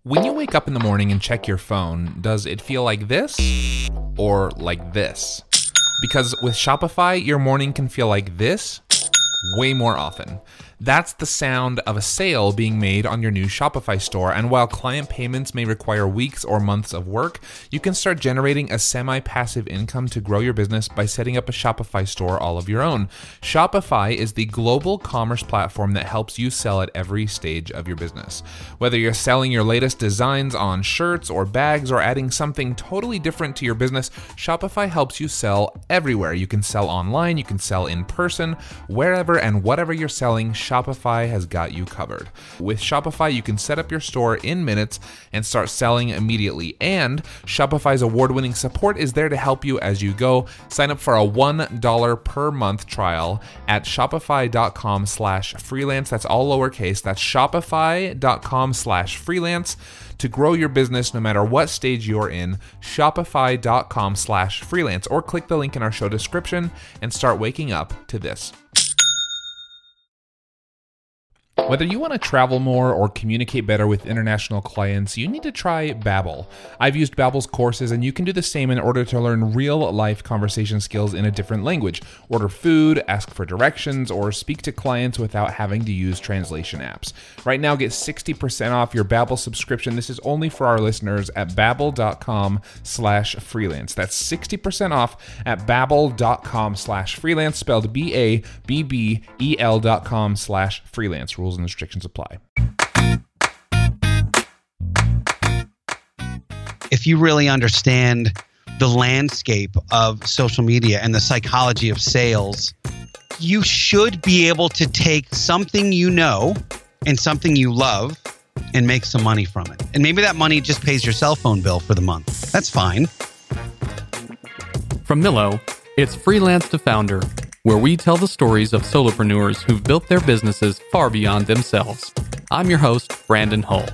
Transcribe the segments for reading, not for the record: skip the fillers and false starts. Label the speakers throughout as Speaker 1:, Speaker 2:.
Speaker 1: When you wake up in the morning and check your phone, does it feel like this or like this? Because with Shopify, your morning can feel like this way more often. That's the sound of a sale being made on your new Shopify store, and while client payments may require weeks or months of work, you can start generating a semi-passive income to grow your business by setting up a Shopify store all of your own. Shopify is the global commerce platform that helps you sell at every stage of your business. Whether you're selling your latest designs on shirts or bags or adding something totally different to your business, Shopify helps you sell everywhere. You can sell online, you can sell in person, wherever and whatever you're selling, Shopify has got you covered. With Shopify, you can set up your store in minutes and start selling immediately. And Shopify's award-winning support is there to help you as you go. Sign up for a $1 per month trial at shopify.com/freelance. That's all lowercase. That's shopify.com/freelance to grow your business no matter what stage you're in. Shopify.com/freelance, or click the link in our show description and start waking up to this. Whether you want to travel more or communicate better with international clients, you need to try Babbel. I've used Babbel's courses, and you can do the same in order to learn real-life conversation skills in a different language. Order food, ask for directions, or speak to clients without having to use translation apps. Right now, get 60% off your Babbel subscription. This is only for our listeners at babbel.com/freelance. That's 60% off at babbel.com/freelance, spelled BABBEL.com/freelance. Rules and restrictions apply.
Speaker 2: If you really understand the landscape of social media and the psychology of sales, you should be able to take something you know and something you love and make some money from it. And maybe that money just pays your cell phone bill for the month. That's fine.
Speaker 3: From Millo, it's Freelance to Founder, where we tell the stories of solopreneurs who've built their businesses far beyond themselves. I'm your host, Brandon Hull.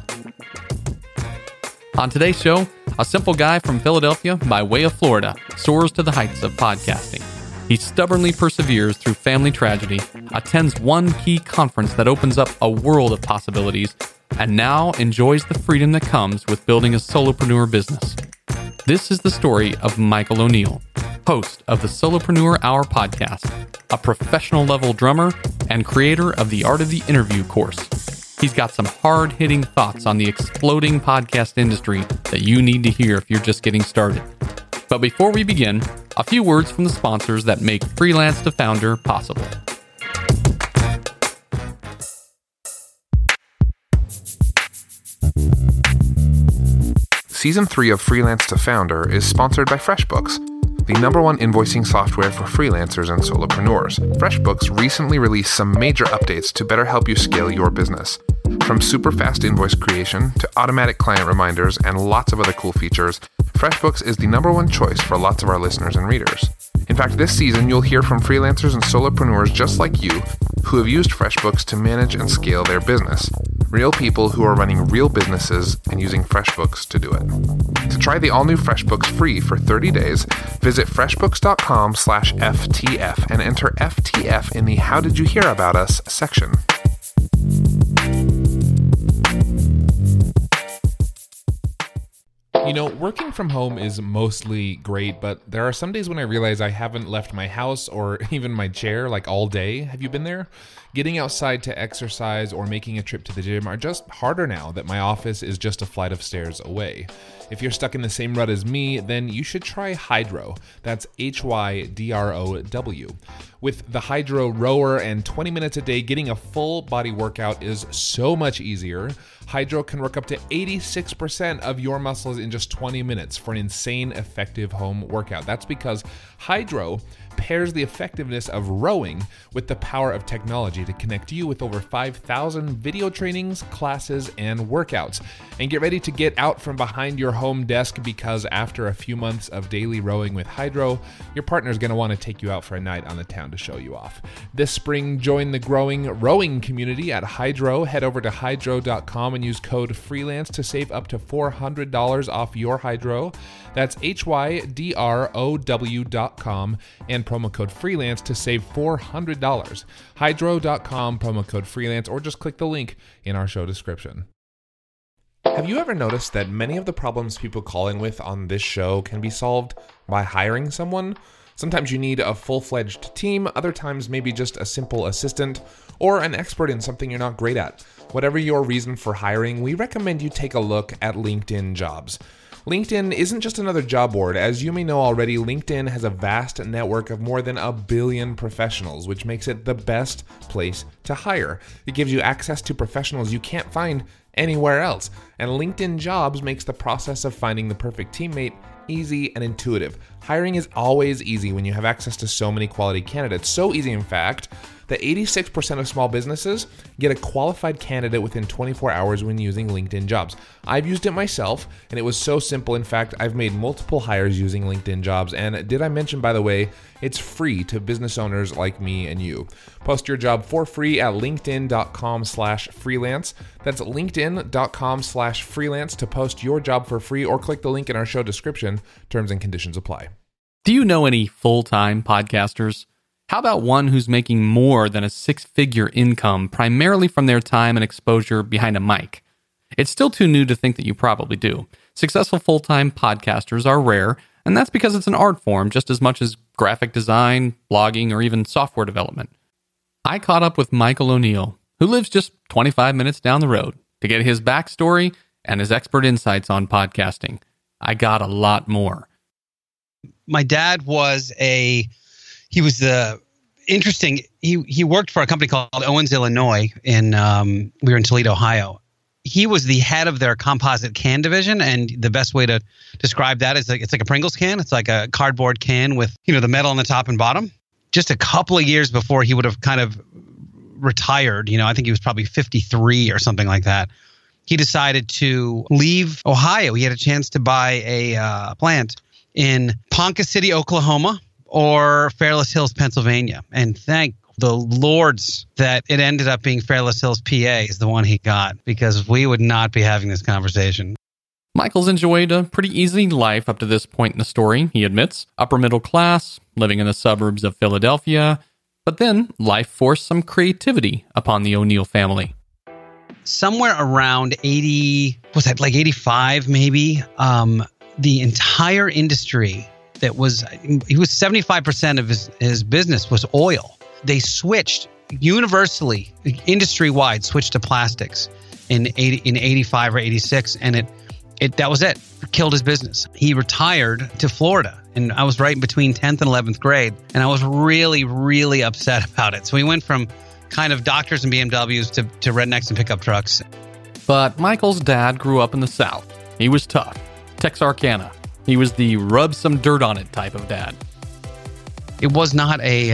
Speaker 3: On today's show, a simple guy from Philadelphia by way of Florida soars to the heights of podcasting. He stubbornly perseveres through family tragedy, attends one key conference that opens up a world of possibilities, and now enjoys the freedom that comes with building a solopreneur business. This is the story of Michael O'Neill, host of the Solopreneur Hour podcast, a professional-level drummer and creator of the Art of the Interview course. He's got some hard-hitting thoughts on the exploding podcast industry that you need to hear if you're just getting started. But before we begin, a few words from the sponsors that make Freelance to Founder possible.
Speaker 1: Season 3 of Freelance to Founder is sponsored by FreshBooks, the #1 invoicing software for freelancers and solopreneurs. FreshBooks recently released some major updates to better help you scale your business. From super fast invoice creation to automatic client reminders and lots of other cool features, FreshBooks is the #1 choice for lots of our listeners and readers. In fact, this season you'll hear from freelancers and solopreneurs just like you who have used FreshBooks to manage and scale their business. Real people who are running real businesses and using FreshBooks to do it. To try the all-new FreshBooks free for 30 days, visit freshbooks.com/FTF and enter FTF in the How Did You Hear About Us section. You know, working from home is mostly great, but there are some days when I realize I haven't left my house or even my chair like all day. Have you been there? Getting outside to exercise or making a trip to the gym are just harder now that my office is just a flight of stairs away. If you're stuck in the same rut as me, then you should try Hydrow. That's HYDROW. With the Hydrow rower and 20 minutes a day, getting a full body workout is so much easier. Hydrow can work up to 86% of your muscles in just 20 minutes for an insane effective home workout. That's because Hydrow pairs the effectiveness of rowing with the power of technology to connect you with over 5,000 video trainings, classes, and workouts. And get ready to get out from behind your home desk, because after a few months of daily rowing with Hydrow, your partner's going to want to take you out for a night on the town to show you off. This spring, join the growing rowing community at Hydrow. Head over to hydrow.com and use code FREELANCE to save up to $400 off your Hydrow. That's HYDROW.com and promo code FREELANCE to save $400. Hydrow.com, promo code FREELANCE, or just click the link in our show description. Have you ever noticed that many of the problems people call in with on this show can be solved by hiring someone? Sometimes you need a full-fledged team, other times maybe just a simple assistant, or an expert in something you're not great at. Whatever your reason for hiring, we recommend you take a look at LinkedIn Jobs. LinkedIn isn't just another job board. As you may know already, LinkedIn has a vast network of more than 1 billion professionals, which makes it the best place to hire. It gives you access to professionals you can't find anywhere else. And LinkedIn Jobs makes the process of finding the perfect teammate easy and intuitive. Hiring is always easy when you have access to so many quality candidates. So easy, in fact, that 86% of small businesses get a qualified candidate within 24 hours when using LinkedIn Jobs. I've used it myself, and it was so simple. In fact, I've made multiple hires using LinkedIn Jobs. And did I mention, by the way, it's free to business owners like me and you. Post your job for free at linkedin.com/freelance. That's linkedin.com/freelance to post your job for free, or click the link in our show description. Terms and conditions apply.
Speaker 3: Do you know any full-time podcasters? How about one who's making more than a 6-figure income primarily from their time and exposure behind a mic? It's still too new to think that you probably do. Successful full-time podcasters are rare, and that's because it's an art form just as much as graphic design, blogging, or even software development. I caught up with Michael O'Neill, who lives just 25 minutes down the road, to get his backstory and his expert insights on podcasting. I got a lot more.
Speaker 2: My dad was he worked for a company called Owens, Illinois, we were in Toledo, Ohio. He was the head of their composite can division, and the best way to describe that is it's like a Pringles can. It's like a cardboard can with, the metal on the top and bottom. Just a couple of years before he would have kind of retired, I think he was probably 53 or something like that. He decided to leave Ohio. He had a chance to buy a plant in Ponca City, Oklahoma, or Fairless Hills, Pennsylvania. And thank the Lords that it ended up being Fairless Hills, PA is the one he got, because we would not be having this conversation.
Speaker 3: Michael's enjoyed a pretty easy life up to this point in the story, he admits. Upper middle class, living in the suburbs of Philadelphia. But then life forced some creativity upon the O'Neill family.
Speaker 2: Somewhere around 85 maybe, the entire industry he was 75% of his business was oil. They switched universally, industry-wide, switched to plastics in 85 or 86, and that was it. Killed his business. He retired to Florida, and I was right in between 10th and 11th grade, and I was really, really upset about it. So we went from kind of doctors and BMWs to rednecks and pickup trucks.
Speaker 3: But Michael's dad grew up in the South. He was tough. Texarkana. He was the rub some dirt on it type of dad.
Speaker 2: It was not a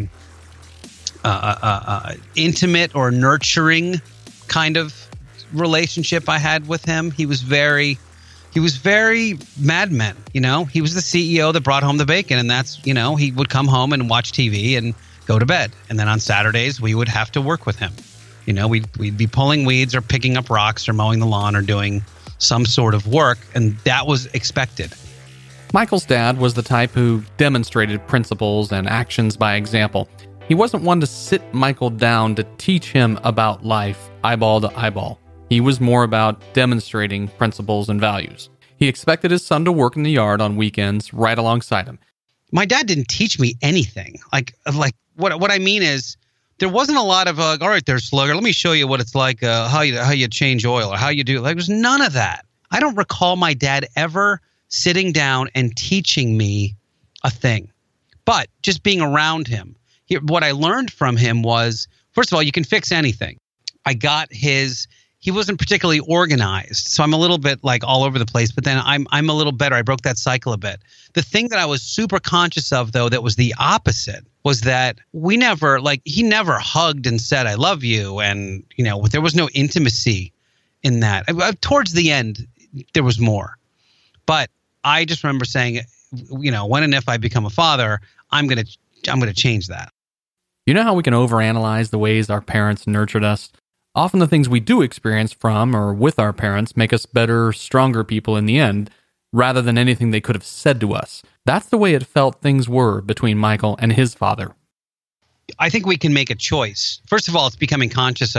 Speaker 2: intimate or nurturing kind of relationship I had with him. He was very Mad Men. He was the CEO that brought home the bacon, and that's he would come home and watch TV and go to bed, and then on Saturdays we would have to work with him. We'd be pulling weeds or picking up rocks or mowing the lawn or doing some sort of work, and that was expected.
Speaker 3: Michael's dad was the type who demonstrated principles and actions by example. He wasn't one to sit Michael down to teach him about life eyeball to eyeball. He was more about demonstrating principles and values. He expected his son to work in the yard on weekends right alongside him.
Speaker 2: My dad didn't teach me anything. Like what I mean is, there wasn't a lot of all right there, slugger, let me show you what it's like, how you change oil or how you do it. There was none of that. I don't recall my dad ever sitting down and teaching me a thing. But just being around him, what I learned from him was, first of all, you can fix anything. I got he wasn't particularly organized, so I'm a little bit like all over the place, but then I'm a little better. I broke that cycle a bit. The thing that I was super conscious of, though, that was the opposite, was that he never hugged and said, I love you. And, there was no intimacy in that. Towards the end, there was more. But I just remember saying, when and if I become a father, I'm going to change that.
Speaker 3: You know how we can overanalyze the ways our parents nurtured us? Often the things we do experience from or with our parents make us better, stronger people in the end, rather than anything they could have said to us. That's the way it felt things were between Michael and his father.
Speaker 2: I think we can make a choice. First of all, it's becoming conscious of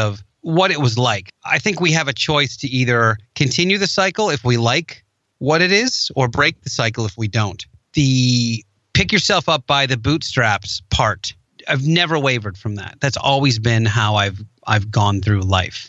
Speaker 2: what it was like. I think we have a choice to either continue the cycle if we like what it is, or break the cycle if we don't. The pick yourself up by the bootstraps part, I've never wavered from that. That's always been how I've gone through life.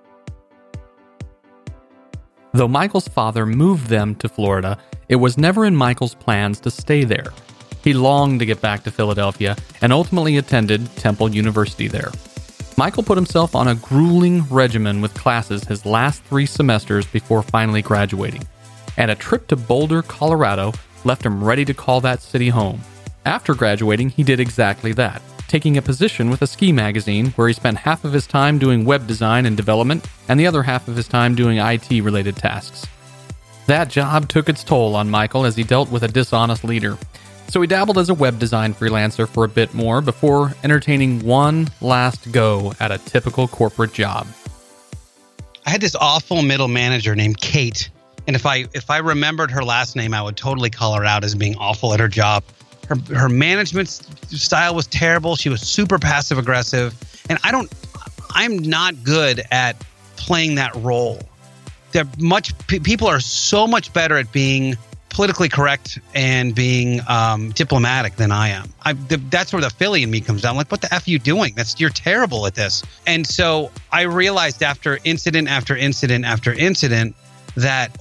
Speaker 3: Though Michael's father moved them to Florida, it was never in Michael's plans to stay there. He longed to get back to Philadelphia and ultimately attended Temple University there. Michael put himself on a grueling regimen with classes his last 3 semesters before finally graduating. And a trip to Boulder, Colorado left him ready to call that city home. After graduating, he did exactly that, taking a position with a ski magazine where he spent half of his time doing web design and development and the other half of his time doing IT-related tasks. That job took its toll on Michael as he dealt with a dishonest leader. So he dabbled as a web design freelancer for a bit more before entertaining one last go at a typical corporate job.
Speaker 2: I had this awful middle manager named Kate. And if I remembered her last name, I would totally call her out as being awful at her job. Her management style was terrible. She was super passive aggressive. And I'm not good at playing that role. People are so much better at being politically correct and being diplomatic than I am. That's where the Philly in me comes down. Like, what the F are you doing? You're terrible at this. And so I realized after incident after incident after incident that,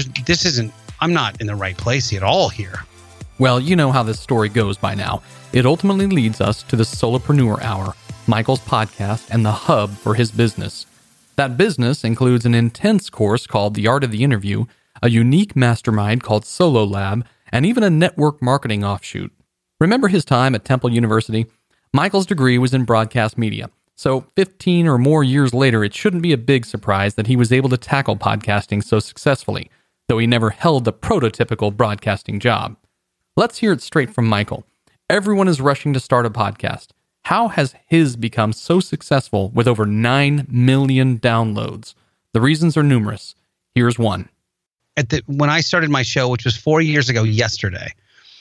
Speaker 2: I'm not in the right place at all here.
Speaker 3: Well, you know how this story goes by now. It ultimately leads us to the Solopreneur Hour, Michael's podcast and the hub for his business. That business includes an intense course called The Art of the Interview, a unique mastermind called Solo Lab, and even a network marketing offshoot. Remember his time at Temple University? Michael's degree was in broadcast media. So 15 or more years later, it shouldn't be a big surprise that he was able to tackle podcasting so successfully, though he never held the prototypical broadcasting job. Let's hear it straight from Michael. Everyone is rushing to start a podcast. How has his become so successful with over 9 million downloads? The reasons are numerous. Here's one.
Speaker 2: When I started my show, which was 4 years ago yesterday,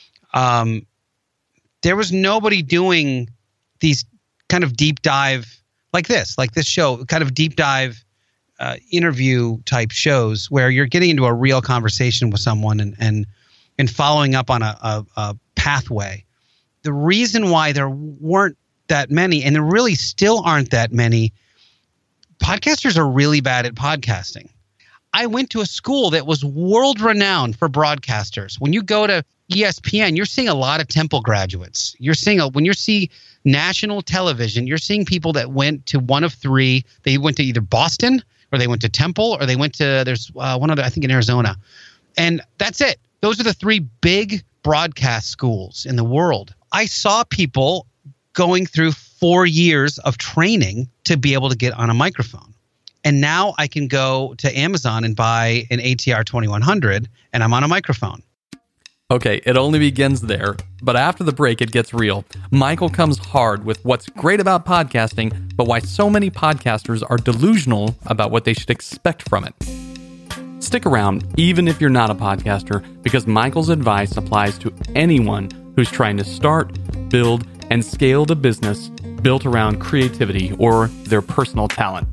Speaker 2: there was nobody doing these kind of deep dive like this show, kind of deep dive interview type shows where you're getting into a real conversation with someone and following up on a pathway. The reason why there weren't that many, and there really still aren't that many, podcasters are really bad at podcasting. I went to a school that was world renowned for broadcasters. When you go to ESPN, you're seeing a lot of Temple graduates. When you see national television, you're seeing people that went to one of 3. They went to either Boston, or they went to Temple, or they went to, there's one other, I think in Arizona. And that's it. Those are the 3 big broadcast schools in the world. I saw people going through 4 years of training to be able to get on a microphone. And now I can go to Amazon and buy an ATR 2100 and I'm on a microphone.
Speaker 3: Okay, it only begins there, but after the break it gets real. Michael comes hard with what's great about podcasting, but why so many podcasters are delusional about what they should expect from it. Stick around, even if you're not a podcaster, because Michael's advice applies to anyone who's trying to start, build, and scale the business built around creativity or their personal talent.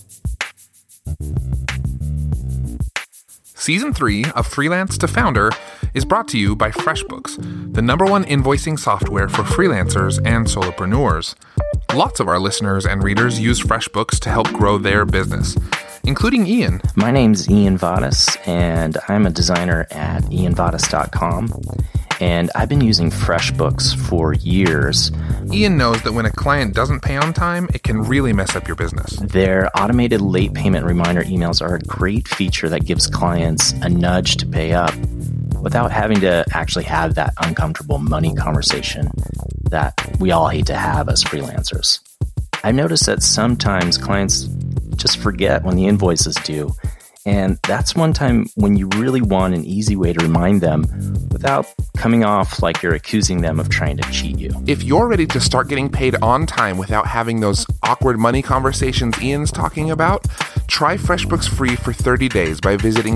Speaker 1: Season 3 of Freelance to Founder is brought to you by FreshBooks, the #1 invoicing software for freelancers and solopreneurs. Lots of our listeners and readers use FreshBooks to help grow their business, including Ian.
Speaker 4: My name's Ian Vadas, and I'm a designer at ianvadas.com. And I've been using FreshBooks for years.
Speaker 1: Ian knows that when a client doesn't pay on time, it can really mess up your business.
Speaker 4: Their automated late payment reminder emails are a great feature that gives clients a nudge to pay up without having to actually have that uncomfortable money conversation that we all hate to have as freelancers. I've noticed that sometimes clients just forget when the invoice is due. And that's one time when you really want an easy way to remind them without coming off like you're accusing them of trying to cheat you.
Speaker 1: If you're ready to start getting paid on time without having those awkward money conversations Ian's talking about, try FreshBooks free for 30 days by visiting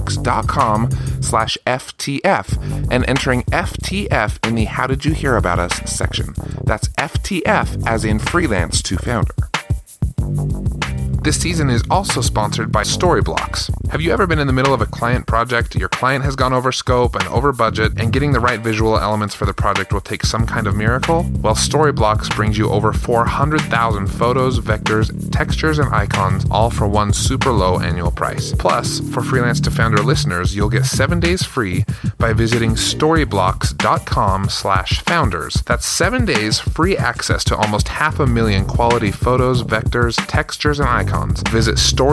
Speaker 1: freshbooks.com/FTF and entering FTF in the How Did You Hear About Us section. That's FTF as in Freelance to Founder. This season is also sponsored by Storyblocks. Have you ever been in the middle of a client project, your client has gone over scope and over budget, and getting the right visual elements for the project will take some kind of miracle? Well, Storyblocks brings you over 400,000 photos, vectors, textures, and icons, all for one super low annual price. Plus, for Freelance to Founder listeners, you'll get 7 days free by visiting storyblocks.com/founders. That's 7 days free access to almost 500,000 quality photos, vectors, textures, and icons. Visit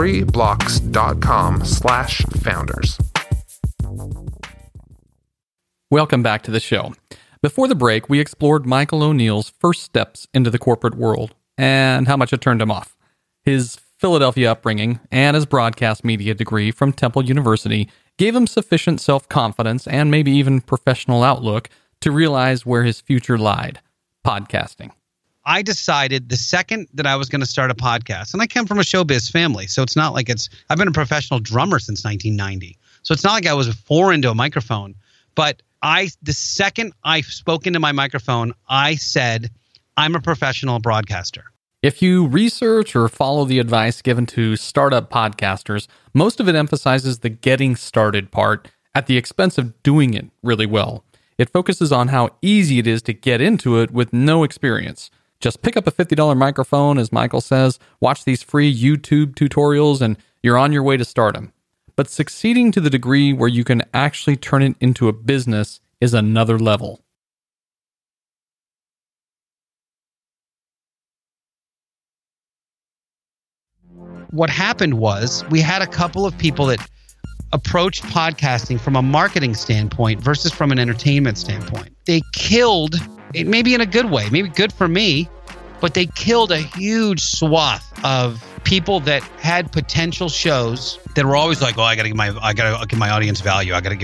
Speaker 1: storyblocks.com/founders.
Speaker 3: Welcome back to the show. Before the break, we explored Michael O'Neill's first steps into the corporate world and how much it turned him off. His Philadelphia upbringing and his broadcast media degree from Temple University gave him sufficient self-confidence and maybe even professional outlook to realize where his future lied: podcasting.
Speaker 2: I decided the second that I was going to start a podcast, and I come from a showbiz family, so it's not like I've been a professional drummer since 1990. So it's not like I was foreign to a microphone, but the second I spoke into my microphone, I said, I'm a professional broadcaster.
Speaker 3: If you research or follow the advice given to startup podcasters, most of it emphasizes the getting started part at the expense of doing it really well. It focuses on how easy it is to get into it with no experience. Just pick up a $50 microphone, as Michael says, watch these free YouTube tutorials, and you're on your way to stardom. But succeeding to the degree where you can actually turn it into a business is another level.
Speaker 2: What happened was we had a couple of people that approached podcasting from a marketing standpoint versus from an entertainment standpoint. They killed it, maybe in a good way, maybe good for me, but they killed a huge swath of people that had potential shows that were always like, oh, I gotta give my audience value. And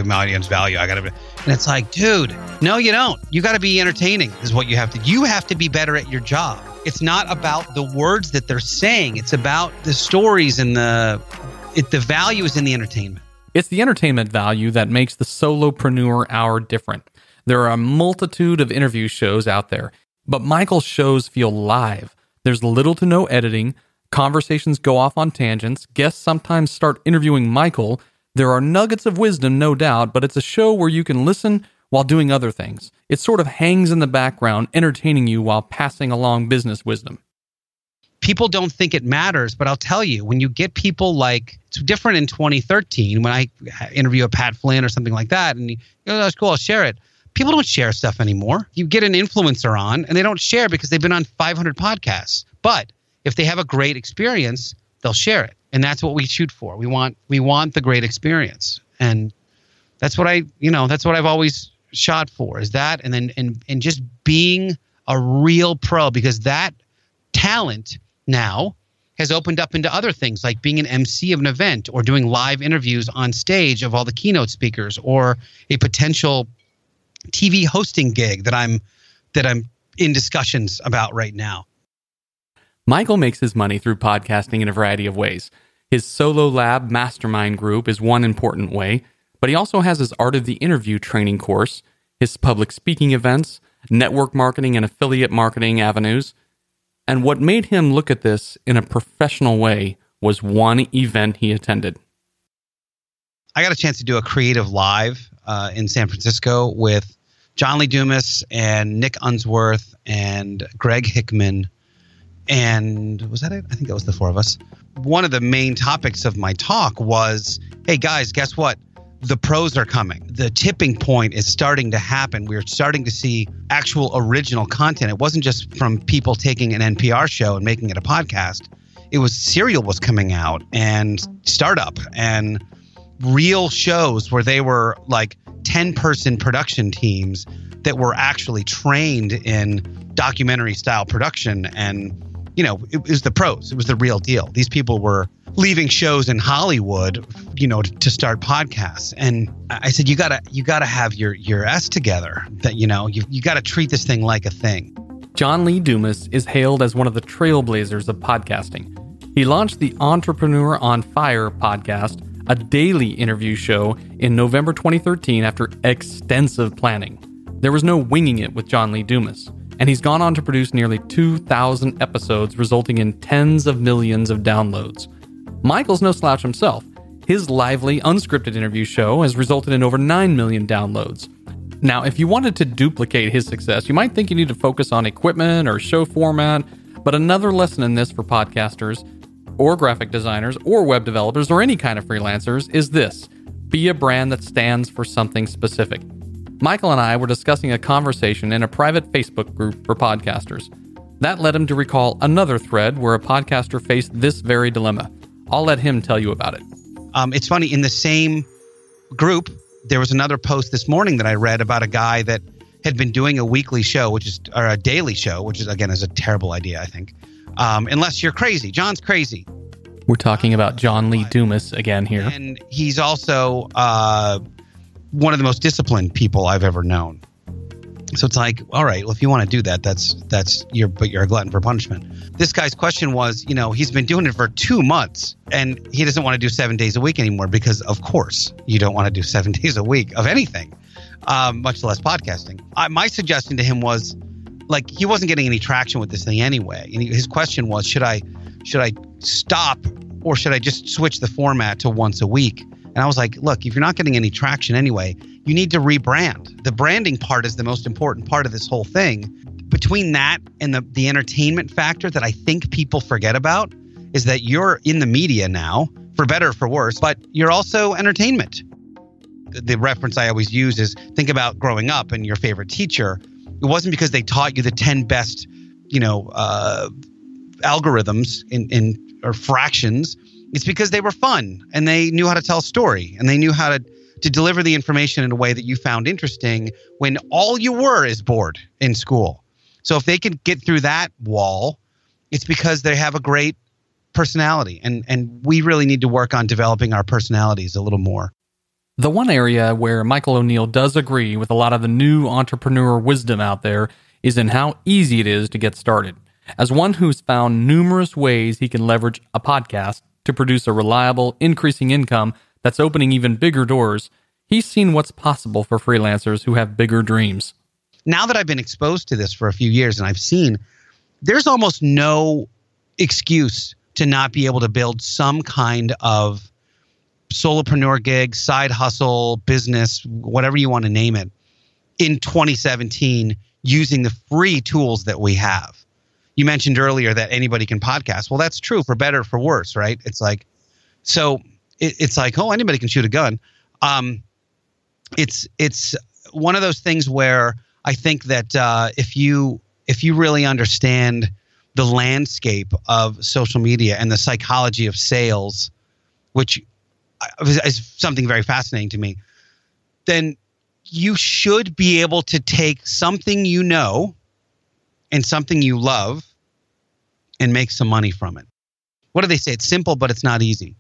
Speaker 2: it's like, dude, no, you don't. You got to be entertaining is what you have to. You have to be better at your job. It's not about the words that they're saying. It's about the stories and the value is in the entertainment.
Speaker 3: It's the entertainment value that makes the Solopreneur Hour different. There are a multitude of interview shows out there, but Michael's shows feel live. There's little to no editing. Conversations go off on tangents. Guests sometimes start interviewing Michael. There are nuggets of wisdom, no doubt, but it's a show where you can listen while doing other things. It sort of hangs in the background, entertaining you while passing along business wisdom.
Speaker 2: People don't think it matters, but I'll tell you, when you get people like, it's different in 2013 when I interview a Pat Flynn or something like that, and you go, oh, that's cool, I'll share it. People don't share stuff anymore. You get an influencer on, and they don't share because they've been on 500 podcasts. But if they have a great experience, they'll share it. And that's what we shoot for. We want the great experience. And that's what I've always shot for, is that, and then and just being a real pro, because that talent now has opened up into other things, like being an MC of an event or doing live interviews on stage of all the keynote speakers, or a potential TV hosting gig that I'm in discussions about right now.
Speaker 3: Michael makes his money through podcasting in a variety of ways. His Solo Lab mastermind group is one important way, but he also has his Art of the Interview training course, his public speaking events, network marketing and affiliate marketing avenues. And what made him look at this in a professional way was one event he attended.
Speaker 2: I got a chance to do a creative live in San Francisco with John Lee Dumas and Nick Unsworth and Greg Hickman. And was that it? I think that was the four of us. One of the main topics of my talk was, hey guys, guess what? The pros are coming. The tipping point is starting to happen. We're starting to see actual original content. It wasn't just from people taking an NPR show and making it a podcast. It was Serial was coming out, and Startup, and real shows where they were like 10-person production teams that were actually trained in documentary style production. And it was the pros. It was the real deal. These people were leaving shows in Hollywood, to start podcasts. And I said, you gotta have your S together. That you gotta treat this thing like a thing.
Speaker 3: John Lee Dumas is hailed as one of the trailblazers of podcasting. He launched the Entrepreneur on Fire podcast, a daily interview show, in November 2013 after extensive planning. There was no winging it with John Lee Dumas. and he's gone on to produce nearly 2,000 episodes, resulting in tens of millions of downloads. Michael's no slouch himself. His lively, unscripted interview show has resulted in over 9 million downloads. Now, if you wanted to duplicate his success, you might think you need to focus on equipment or show format, but another lesson in this for podcasters, or graphic designers, or web developers, or any kind of freelancers is this: be a brand that stands for something specific. Michael and I were discussing a conversation in a private Facebook group for podcasters. That led him to recall another thread where a podcaster faced this very dilemma. I'll let him tell you about it.
Speaker 2: It's funny, in the same group, there was another post this morning that I read about a guy that had been doing a weekly show, or a daily show, which is, again, is a terrible idea, I think. Unless you're crazy. John's crazy.
Speaker 3: We're talking about John Lee Dumas again here.
Speaker 2: And he's also one of the most disciplined people I've ever known. So it's like, all right, well, if you want to do that, but you're a glutton for punishment. This guy's question was, he's been doing it for 2 months and he doesn't want to do 7 days a week anymore because, of course, you don't want to do 7 days a week of anything, much less podcasting. My suggestion to him was, like, he wasn't getting any traction with this thing anyway. And his question was, should I stop or should I just switch the format to once a week? And I was like, look, if you're not getting any traction anyway, you need to rebrand. The branding part is the most important part of this whole thing. Between that and the entertainment factor that I think people forget about is that you're in the media now, for better or for worse, but you're also entertainment. The reference I always use is, think about growing up and your favorite teacher. It wasn't because they taught you the 10 best, algorithms or fractions. It's because they were fun and they knew how to tell a story and they knew how to deliver the information in a way that you found interesting when all you were is bored in school. So if they can get through that wall, it's because they have a great personality. And we really need to work on developing our personalities a little more.
Speaker 3: The one area where Michael O'Neill does agree with a lot of the new entrepreneur wisdom out there is in how easy it is to get started. As one who's found numerous ways he can leverage a podcast to produce a reliable, increasing income that's opening even bigger doors, he's seen what's possible for freelancers who have bigger dreams.
Speaker 2: Now that I've been exposed to this for a few years and I've seen, there's almost no excuse to not be able to build some kind of solopreneur gig, side hustle, business, whatever you want to name it, in 2017 using the free tools that we have. You mentioned earlier that anybody can podcast. Well, that's true, for better or for worse, right? It's like, oh, anybody can shoot a gun. It's one of those things where I think that if you really understand the landscape of social media and the psychology of sales, which is something very fascinating to me, then you should be able to take something you know and something you love and make some money from it. What do they say? It's simple, but it's not easy.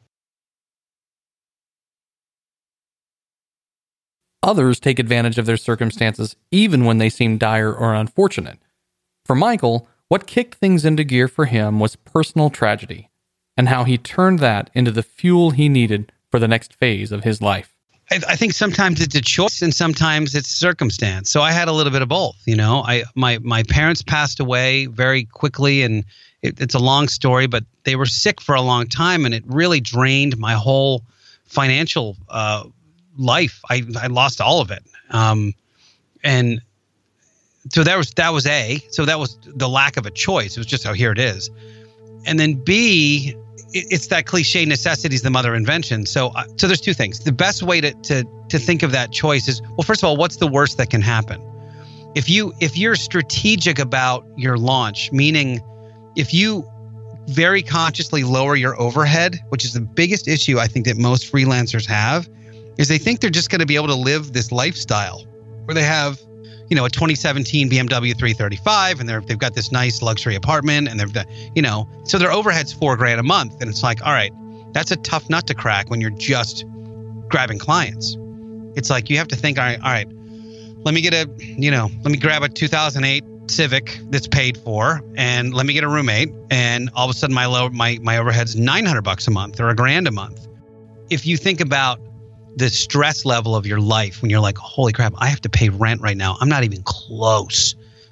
Speaker 3: Others take advantage of their circumstances even when they seem dire or unfortunate. For Michael, what kicked things into gear for him was personal tragedy, and how he turned that into the fuel he needed for the next phase of his life.
Speaker 2: I think sometimes it's a choice and sometimes it's circumstance. So I had a little bit of both. My parents passed away very quickly, and it's a long story, but they were sick for a long time, and it really drained my whole financial life. I lost all of it. And so that was A. So that was the lack of a choice. It was just, here it is. And then B, it's that cliche, necessity is the mother of invention. So there's two things. The best way to think of that choice is, well, first of all, what's the worst that can happen? If you're strategic about your launch, meaning if you very consciously lower your overhead, which is the biggest issue I think that most freelancers have, is they think they're just going to be able to live this lifestyle where they have, a 2017 BMW 335 and they've got this nice luxury apartment and so their overhead's $4,000 a month. And it's like, all right, that's a tough nut to crack when you're just grabbing clients. It's like, you have to think, all right, let me grab a 2008 Civic that's paid for, and let me get a roommate, and all of a sudden my overhead's $900 a month or $1,000 a month. If you think about the stress level of your life when you're like, holy crap, I have to pay rent right now, I'm not even close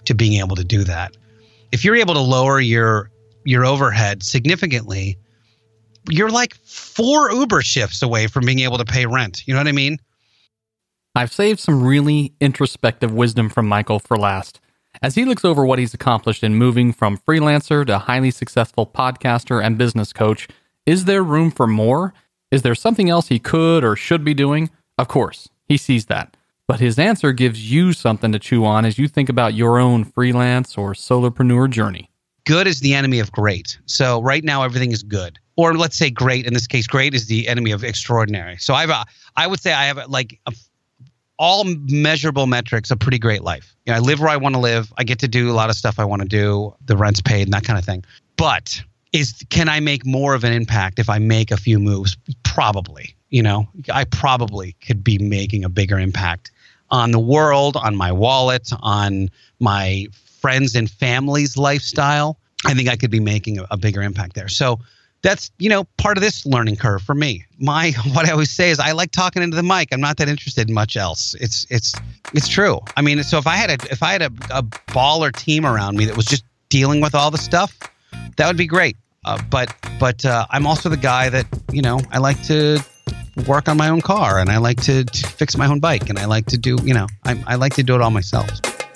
Speaker 2: to being able to do that. If you're able to lower your overhead significantly, you're like 4 Uber shifts away from being able to pay rent. You know what I mean?
Speaker 3: I've saved some really introspective wisdom from Michael for last. As he looks over what he's accomplished in moving from freelancer to highly successful podcaster and business coach, is there room for more? Is there something else he could or should be doing? Of course, he sees that. But his answer gives you something to chew on as you think about your own freelance or solopreneur journey.
Speaker 2: Good is the enemy of great. So right now, everything is good. Or let's say great. In this case, great is the enemy of extraordinary. So I would say I have all measurable metrics, a pretty great life. You know, I live where I want to live. I get to do a lot of stuff I want to do. The rent's paid and that kind of thing. But can I make more of an impact if I make a few moves? Probably. You know, I probably could be making a bigger impact on the world, on my wallet, on my friends and family's lifestyle. I think I could be making a bigger impact there. So that's, you know, part of this learning curve for me. What I always say is I like talking into the mic. I'm not that interested in much else. It's true. I mean, so if I had a baller team around me that was just dealing with all the stuff, that would be great. But I'm also the guy that, you know, I like to work on my own car, and I like to fix my own bike, and I like to do, you know, I like to do it all myself.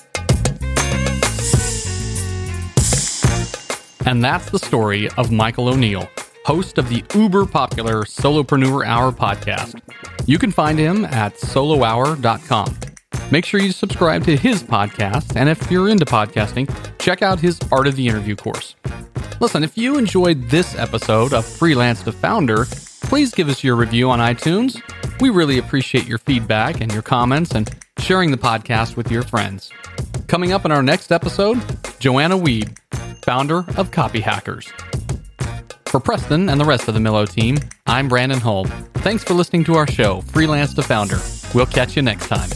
Speaker 3: And that's the story of Michael O'Neill, host of the uber popular Solopreneur Hour podcast. You can find him at solohour.com. Make sure you subscribe to his podcast, and if you're into podcasting, check out his Art of the Interview course. Listen, if you enjoyed this episode of Freelance to Founder, please give us your review on iTunes. We really appreciate your feedback and your comments and sharing the podcast with your friends. Coming up in our next episode, Joanna Weed, founder of Copy Hackers. For Preston and the rest of the Millo team, I'm Brandon Holm. Thanks for listening to our show, Freelance to Founder. We'll catch you next time.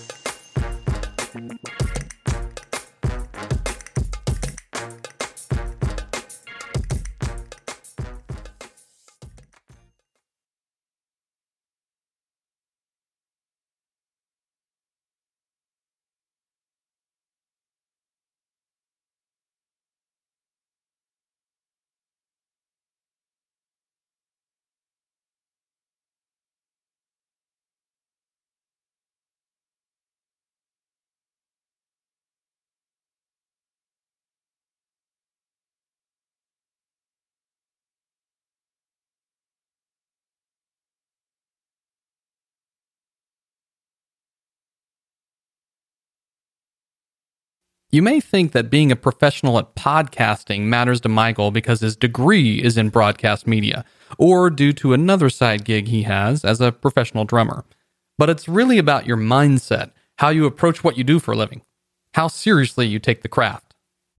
Speaker 3: You may think that being a professional at podcasting matters to Michael because his degree is in broadcast media, or due to another side gig he has as a professional drummer. But it's really about your mindset, how you approach what you do for a living, how seriously you take the craft.